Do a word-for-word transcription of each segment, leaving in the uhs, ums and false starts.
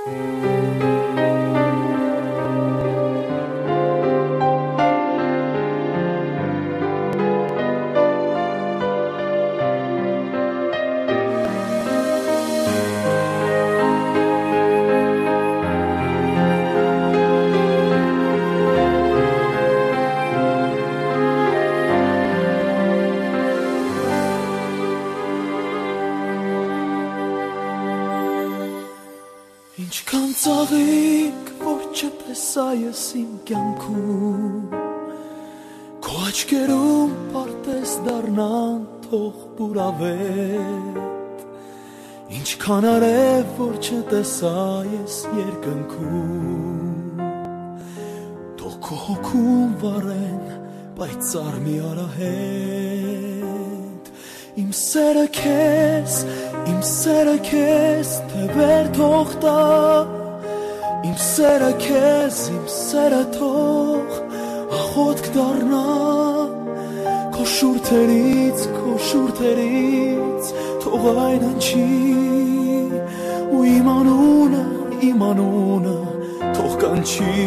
Ինչքան ծաղիկ, որ չտեսա ես իմ կյանքում, քո աչքերում պարտես դառնան թող բուրավետ, ինչքան արև, որ չտեսա ես երկնքում, թող քո հոգում վառեն պայծառ մի արահետ, իմ սերը քեզ, իմ սերը քեզ թևեր թող տա, իմ սերը քեզ, իմ սերը թող աղոթք դառնա, քո շուրթերից, քո շուրթերից թող այն հնչի, ու իմ անունը, իմ անունը թող կանչի,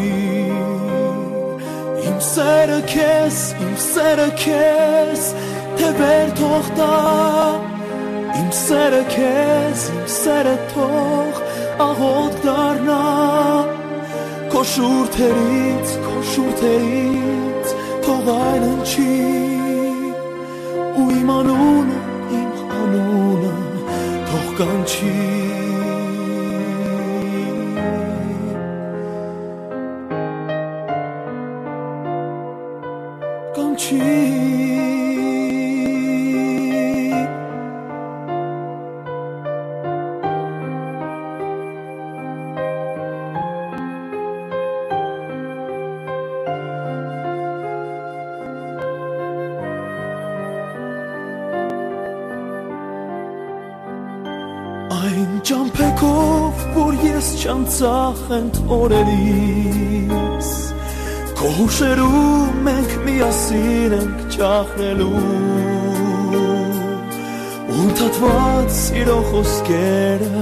իմ սերը քեզ, իմ սերը քեզ թևեր թող տա, իմ սերը քեզ, իմ սերը թող աղոթք դառնա, քո շուրթերից, քո շուրթերից թող այն հնչի, ու իմ անունը, իմ անունը թող կանչի, կանչի. Այն ճամփեքով, որ ես չանցախ ընդ օրերից, քո հուշերում մենք միասին ենք ճախնելու, ուրթաթված սիրո խոսքերը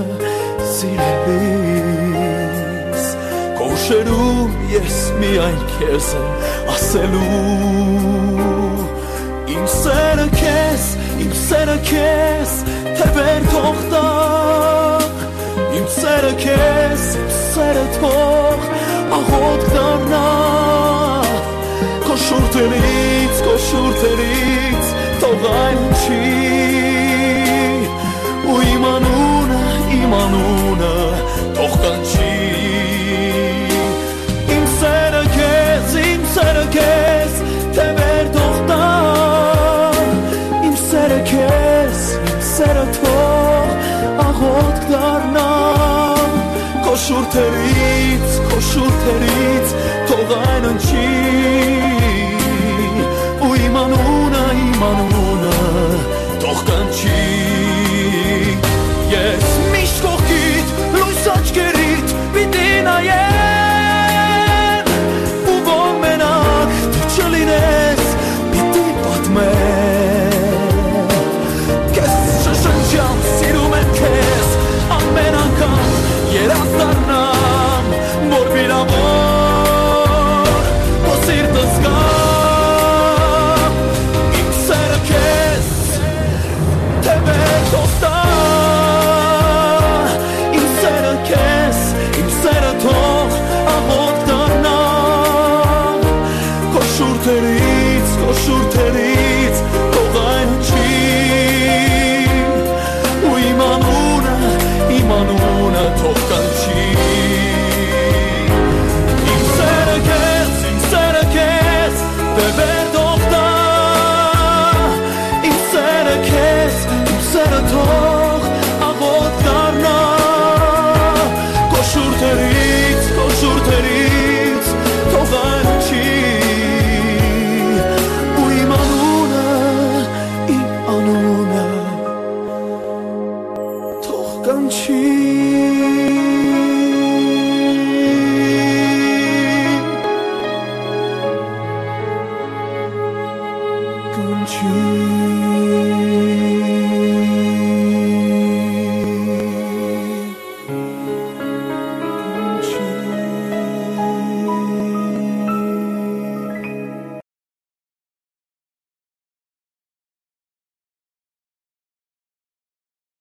սիրելիս, քո հուշերում ես միայն քեզ եմ ասելու, իմ սերը քեզ, իմ սերը քեզ թևեր թող տա, իմ սերը քեզ, իմ սերը թող աղոթք դառնա, քո շուրթերից, քո շուրթերից թող այն հնչի, ու իմ անունը, իմ անունը թող կանչի, իմ սերը քեզ, իմ սերը քեզ թևեր թող տա, իմ սերը քեզ, իմ սերը թող աղոթք դառնա, քո շուրթերից, քո շուրթերից թող այն հնչի, ու իմ անունը, իմ անունը թող կանչի.